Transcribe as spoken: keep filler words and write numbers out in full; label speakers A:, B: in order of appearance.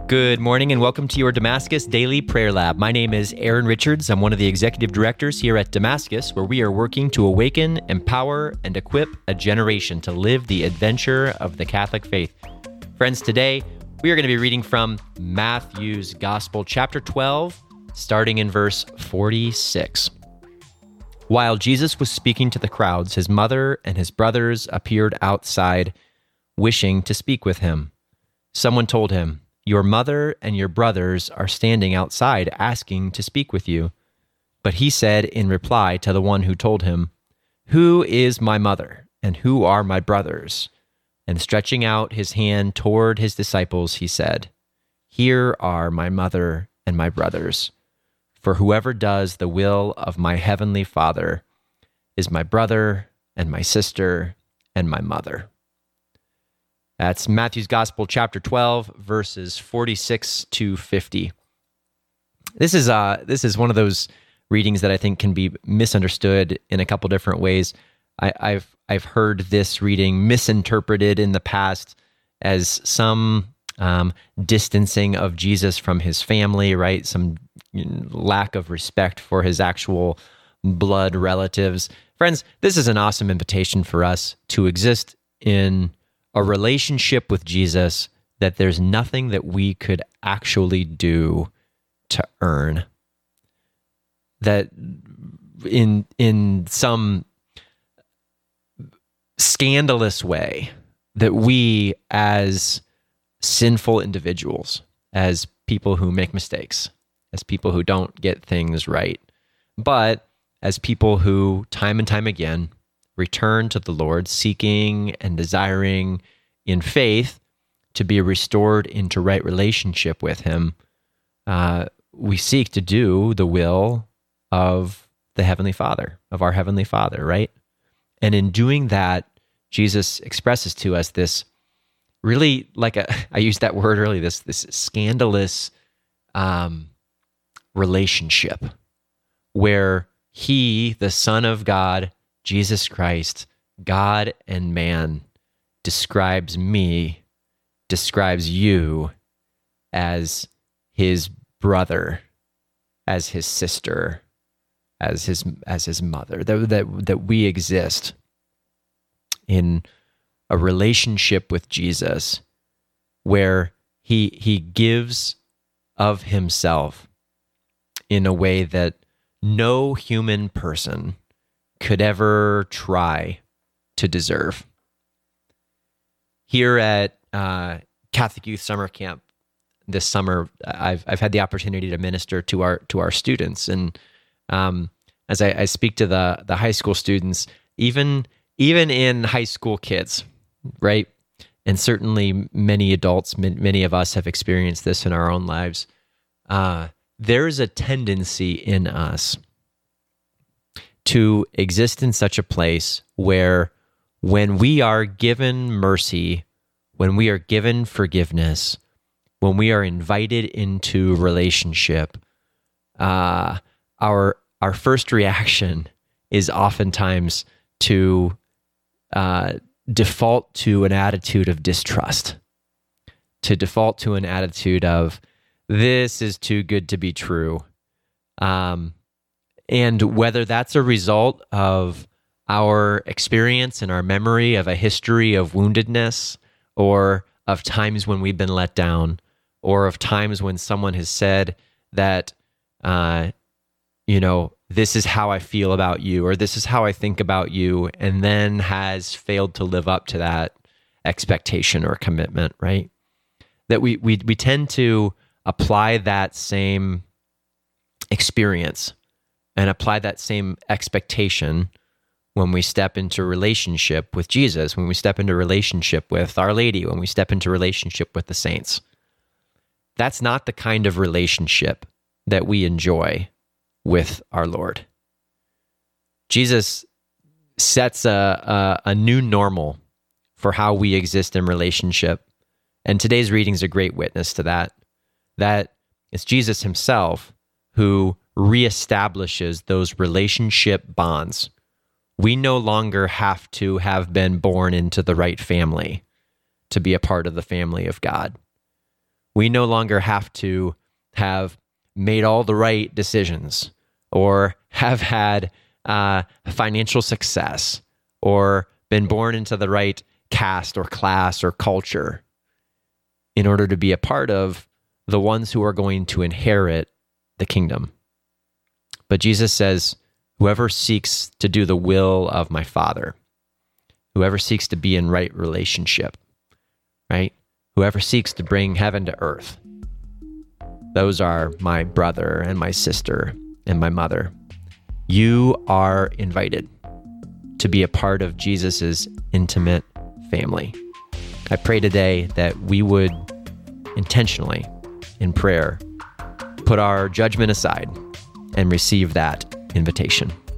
A: Good morning and welcome to your Damascus Daily Prayer Lab. My name is Aaron Richards. I'm one of the executive directors here at Damascus, where we are working to awaken, empower, and equip a generation to live the adventure of the Catholic faith. Friends, today we are going to be reading from Matthew's Gospel, chapter twelve, starting in verse forty-six. While Jesus was speaking to the crowds, his mother and his brothers appeared outside, wishing to speak with him. Someone told him, "Your mother and your brothers are standing outside asking to speak with you." But he said in reply to the one who told him, "Who is my mother and who are my brothers?" And stretching out his hand toward his disciples, he said, "Here are my mother and my brothers. For whoever does the will of my heavenly Father is my brother and my sister and my mother." That's Matthew's Gospel, chapter twelve, verses forty-six to fifty. This is uh, this is one of those readings that I think can be misunderstood in a couple different ways. I, I've I've heard this reading misinterpreted in the past as some um, distancing of Jesus from his family, right? Some lack of respect for his actual blood relatives. Friends, this is an awesome invitation for us to exist in a relationship with Jesus that there's nothing that we could actually do to earn. That in in some scandalous way, that we as sinful individuals, as people who make mistakes, as people who don't get things right, but as people who time and time again return to the Lord, seeking and desiring in faith to be restored into right relationship with Him, uh, we seek to do the will of the Heavenly Father, of our Heavenly Father, right? And in doing that, Jesus expresses to us this really, like a, I used that word earlier, this, this scandalous um, relationship where He, the Son of God, Jesus Christ, God and man, describes me, describes you as his brother, as his sister, as his as his mother. That that that we exist in a relationship with Jesus where he he gives of himself in a way that no human person could ever try to deserve. Here at uh, Catholic Youth Summer Camp this summer, I've I've had the opportunity to minister to our to our students, and um, as I, I speak to the the high school students, even even in high school kids, right, and certainly many adults, many of us have experienced this in our own lives. Uh, there is a tendency in us to exist in such a place where when we are given mercy, when we are given forgiveness, when we are invited into relationship, uh, our our first reaction is oftentimes to uh, default to an attitude of distrust, to default to an attitude of, this is too good to be true. Um, And whether that's a result of our experience and our memory of a history of woundedness, or of times when we've been let down, or of times when someone has said that, uh, you know, this is how I feel about you, or this is how I think about you, and then has failed to live up to that expectation or commitment, right? That we we we tend to apply that same experience and apply that same expectation when we step into relationship with Jesus, when we step into relationship with Our Lady, when we step into relationship with the saints. That's not the kind of relationship that we enjoy with our Lord. Jesus sets a, a, a new normal for how we exist in relationship. And today's reading is a great witness to that, that it's Jesus himself who reestablishes those relationship bonds. We no longer have to have been born into the right family to be a part of the family of God. We no longer have to have made all the right decisions or have had uh, financial success or been born into the right caste or class or culture in order to be a part of the ones who are going to inherit the kingdom. But Jesus says, whoever seeks to do the will of my Father, whoever seeks to be in right relationship, right? Whoever seeks to bring heaven to earth, those are my brother and my sister and my mother. You are invited to be a part of Jesus's intimate family. I pray today that we would intentionally, in prayer, put our judgment aside and receive that invitation.